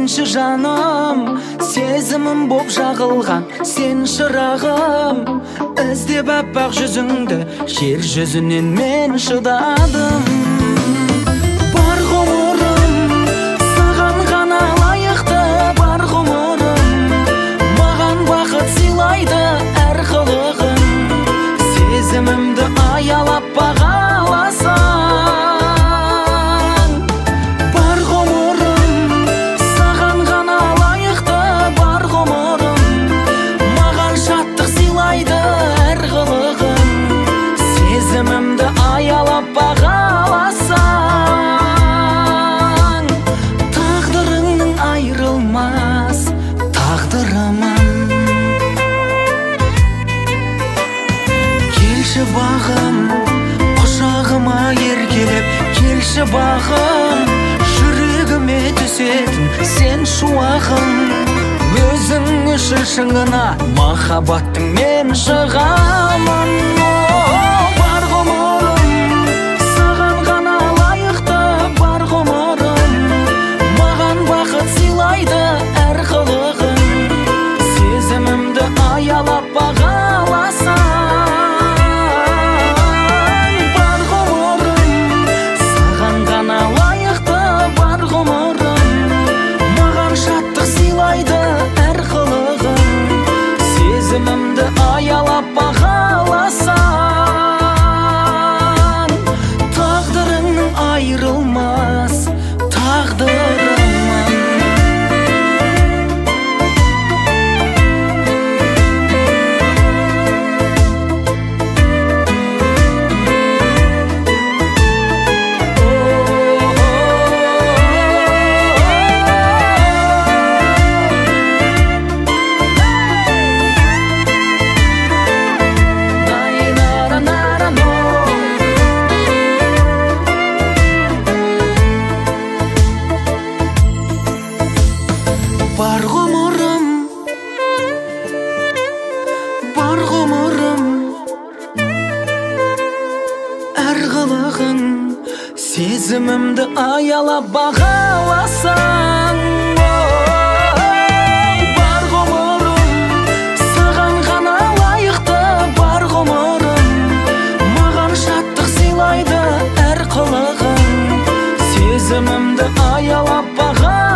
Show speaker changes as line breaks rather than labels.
сенші жаным, сезімім боп жағылған сен шырағым. Іздеп аппақ жүзіңді жер жүзінен мен шыдадым. Бар ғұмырым саған ғана лайықты, бар ғұмырым маған бақыт сыйлайды әр қылығың. Сезімімді аялап бағаласаң, бар ғұмырым саған ғана лайықты, бар ғұмырым маған шаттық сыйлайды әр қылығың. Сезімімді аялап бағаласаң, тағдырыңның айрылмас тағдырымын. Келші бағым, құшағыма еркелеп, келші бағым, жүрегіме түсетін сен шуағым. Өзің үшін шыңына махаббаттың мен шығамын. Бар ғұмырым саған ғана лайықты, бар ғұмырым маған бақыт сыйлайды әр қылығың. Сезімімді аялап бағаласаң, бар ғұмырым саған ғана лайықты, бар ғұмырым маған шаттық сыйлайды әр қылығың. Сезімімді аялап бағаласаң, тағдырыңның айрылмас тағдырымын. Бар ғұмырым, бар ғұмырым әр қылығың. Сезімімді аялап бағаласаң, бар ғұмырым саған ғана лайықты, бар ғұмырым маған шаттық сыйлайды әр қылығың. Сезімімді аялап бағаласаң,